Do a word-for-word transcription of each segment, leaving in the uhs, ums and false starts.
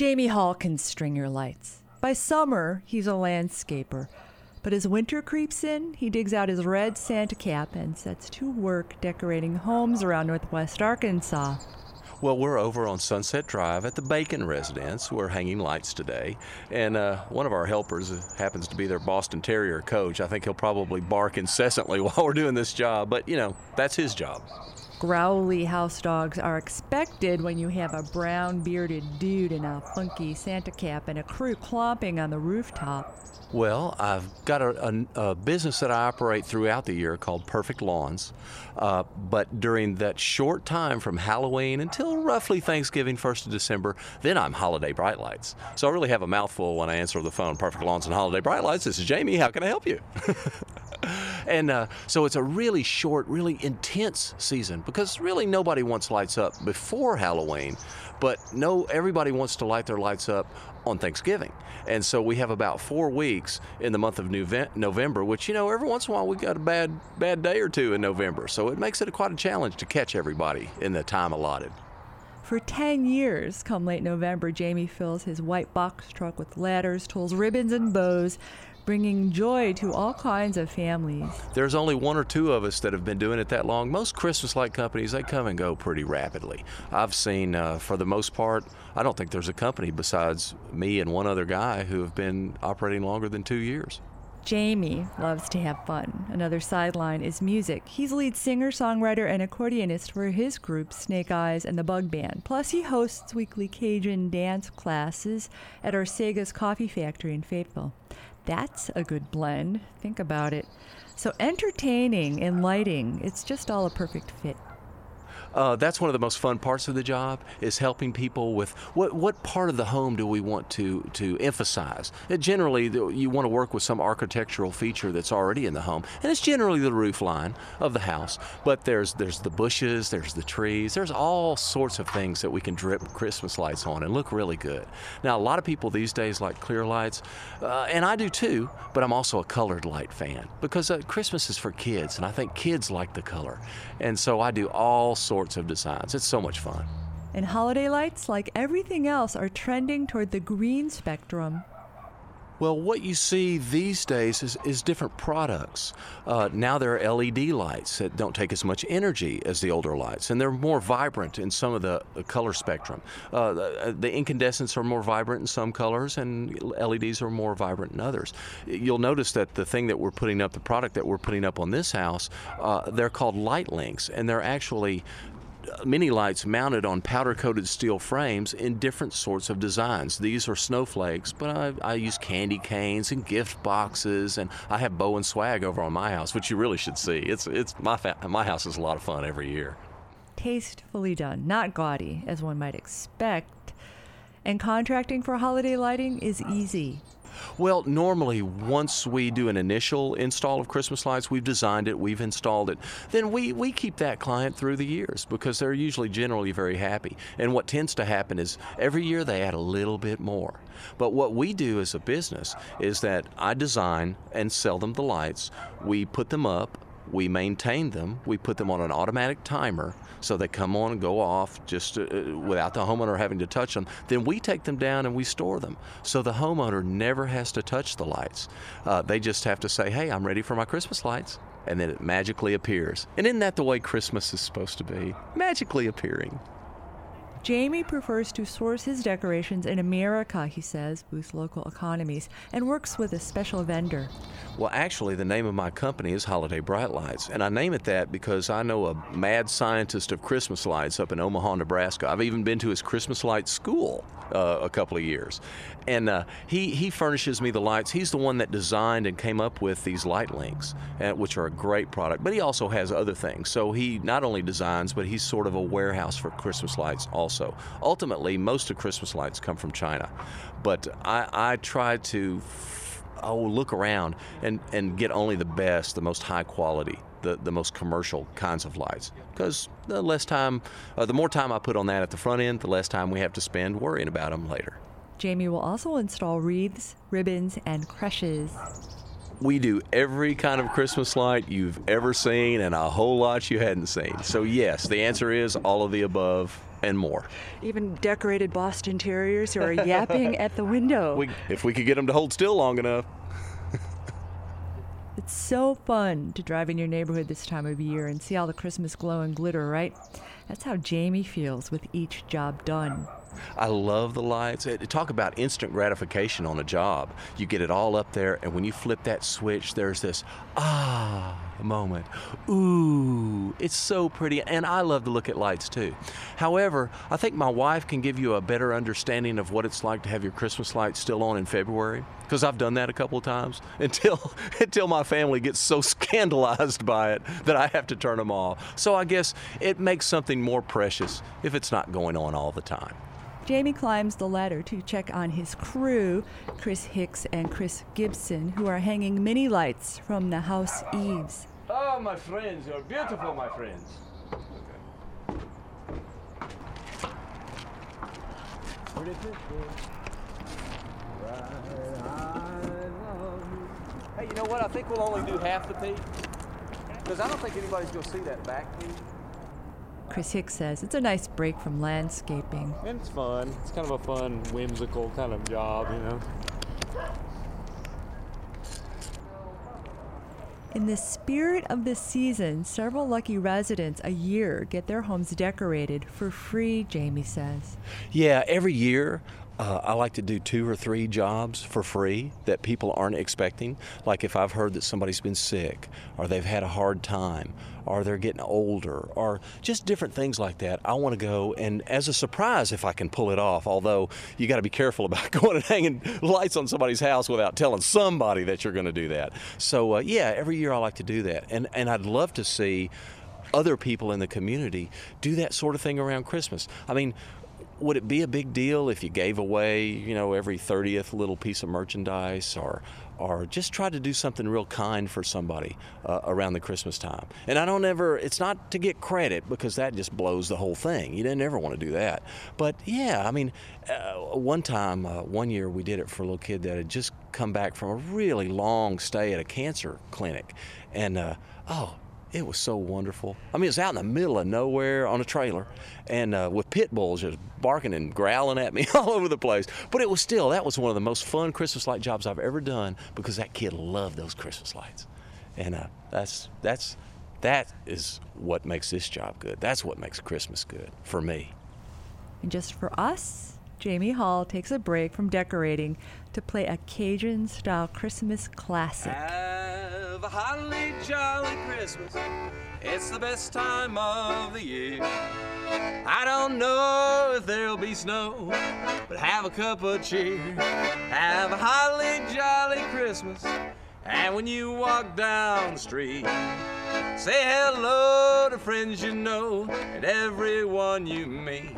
Jamie Hall can string your lights. By summer, he's a landscaper. But as winter creeps in, he digs out his red Santa cap and sets to work decorating homes around Northwest Arkansas. Well, we're over on Sunset Drive at the Bacon residence. We're hanging lights today. And uh, one of our helpers happens to be their Boston Terrier coach. I think he'll probably bark incessantly while we're doing this job, but, you know, that's his job. Growly house dogs are expected when you have a brown-bearded dude in a funky Santa cap and a crew clomping on the rooftop. Well, I've got a, a, a business that I operate throughout the year called Perfect Lawns, uh, but during that short time from Halloween until roughly Thanksgiving, first of December, then I'm Holiday Bright Lights. So I really have a mouthful when I answer the phone. Perfect Lawns and Holiday Bright Lights. This is Jamie. How can I help you? And uh, so it's a really short, really intense season because really nobody wants lights up before Halloween, but no, everybody wants to light their lights up on Thanksgiving. And so we have about four weeks in the month of November, which, you know, every once in a while we got a bad bad day or two in November. So it makes it a, quite a challenge to catch everybody in the time allotted. For ten years, come late November, Jamie fills his white box truck with ladders, tools, ribbons, and bows, bringing joy to all kinds of families. There's only one or two of us that have been doing it that long. Most Christmas light companies, they come and go pretty rapidly. I've seen, uh, for the most part, I don't think there's a company besides me and one other guy who have been operating longer than two years. Jamie loves to have fun. Another sideline is music. He's lead singer, songwriter, and accordionist for his group, Snake Eyes and the Bug Band. Plus, he hosts weekly Cajun dance classes at Orsega's Coffee Factory in Fayetteville. That's a good blend. Think about it. So entertaining and lighting, it's just all a perfect fit. Uh, that's one of the most fun parts of the job, is helping people with what what part of the home do we want to to emphasize. And generally, you want to work with some architectural feature that's already in the home, and it's generally the roof line of the house. But there's there's the bushes, there's the trees, there's all sorts of things that we can drip Christmas lights on and look really good. Now, a lot of people these days like clear lights, uh, and I do too. But I'm also a colored light fan because uh, Christmas is for kids, and I think kids like the color, and so I do all sorts of designs. It's so much fun. And holiday lights, like everything else, are trending toward the green spectrum. Well, what you see these days is, is different products. Uh, now there are L E D lights that don't take as much energy as the older lights, and they're more vibrant in some of the, the color spectrum. Uh, the, the incandescents are more vibrant in some colors, and L E Ds are more vibrant in others. You'll notice that the thing that we're putting up, the product that we're putting up on this house, uh, they're called light links, and they're actually mini lights mounted on powder-coated steel frames in different sorts of designs. These are snowflakes, but I, I use candy canes and gift boxes, and I have bow and swag over on my house, which you really should see. It's it's my fa- my house is a lot of fun every year. Tastefully done, not gaudy, as one might expect. And contracting for holiday lighting is easy. Well, normally, once we do an initial install of Christmas lights, we've designed it, we've installed it, then we, we keep that client through the years because they're usually generally very happy. And what tends to happen is every year they add a little bit more. But what we do as a business is that I design and sell them the lights, we put them up, we maintain them, we put them on an automatic timer so they come on and go off just uh, without the homeowner having to touch them. Then we take them down and we store them. So the homeowner never has to touch the lights. Uh, they just have to say, hey, I'm ready for my Christmas lights. And then it magically appears. And isn't that the way Christmas is supposed to be? Magically appearing. Jamie prefers to source his decorations in America, he says, boosts local economies, and works with a special vendor. Well, actually, the name of my company is Holiday Bright Lights, and I name it that because I know a mad scientist of Christmas lights up in Omaha, Nebraska. I've even been to his Christmas light school uh, a couple of years, and uh, he, he furnishes me the lights. He's the one that designed and came up with these light links, uh, which are a great product, but he also has other things. So he not only designs, but he's sort of a warehouse for Christmas lights also. So ultimately, most of Christmas lights come from China, but I, I try to oh, look around and, and get only the best, the most high quality, the, the most commercial kinds of lights. Because the less time, uh, the more time I put on that at the front end, the less time we have to spend worrying about them later. Jamie will also install wreaths, ribbons, and creches. We do every kind of Christmas light you've ever seen and a whole lot you hadn't seen. So yes, the answer is all of the above. and more. Even decorated Boston Terriers who are yapping at the window. We, if we could get them to hold still long enough. It's so fun to drive in your neighborhood this time of year and see all the Christmas glow and glitter, right? That's how Jamie feels with each job done. I love the lights. Talk about instant gratification on a job. You get it all up there, and when you flip that switch, there's this ah moment. Ooh, it's so pretty, and I love to look at lights too. However, I think my wife can give you a better understanding of what it's like to have your Christmas lights still on in February, because I've done that a couple of times until until my family gets so scandalized by it that I have to turn them off. So I guess it makes something more precious if it's not going on all the time. Jamie climbs the ladder to check on his crew, Chris Hicks and Chris Gibson, who are hanging mini lights from the house eaves. Oh, my friends, you're beautiful, my friends. Hey, you know what? I think we'll only do half the peak, because I don't think anybody's going to see that back peak. Chris Hicks says it's a nice break from landscaping. And it's fun. It's kind of a fun, whimsical kind of job, you know. In the spirit of the season, several lucky residents a year get their homes decorated for free, Jamie says. Yeah, every year uh, I like to do two or three jobs for free that people aren't expecting. Like if I've heard that somebody's been sick, or they've had a hard time, or they're getting older, or just different things like that. I want to go, and as a surprise, if I can pull it off, although you got to be careful about going and hanging lights on somebody's house without telling somebody that you're going to do that. So uh, yeah, every year I like to do that, and and I'd love to see other people in the community do that sort of thing around Christmas. I mean, would it be a big deal if you gave away, you know, every thirtieth little piece of merchandise, or or just try to do something real kind for somebody uh, around the Christmas time? And I don't ever, it's not to get credit, because that just blows the whole thing. You didn't ever want to do that. But yeah, I mean, uh, one time, uh, one year we did it for a little kid that had just come back from a really long stay at a cancer clinic. And, uh, oh, it was so wonderful. I mean, it was out in the middle of nowhere on a trailer, and uh, with pit bulls just barking and growling at me all over the place. But it was still, that was one of the most fun Christmas light jobs I've ever done, because that kid loved those Christmas lights. And uh, that's, that's, that is what makes this job good. That's what makes Christmas good for me. And just for us, Jamie Hall takes a break from decorating to play a Cajun-style Christmas classic. Have a holly jolly Christmas. It's the best time of the year. I don't know if there'll be snow, but have a cup of cheer. Have a holly jolly Christmas. And when you walk down the street, say hello to friends you know and everyone you meet.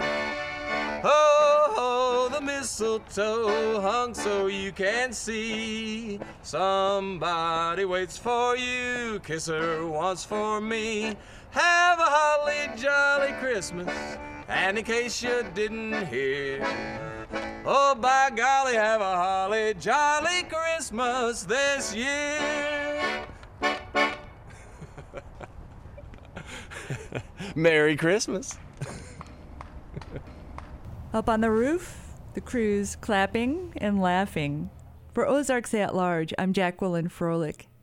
Ho, ho, the mistletoe hung so you can see. Somebody waits for you, kiss her once for me. Have a holly jolly Christmas, and in case you didn't hear, oh, by golly, have a holly jolly Christmas this year. Merry Christmas. Up on the roof, the crew's clapping and laughing. For Ozarks at Large, I'm Jacqueline Froelich.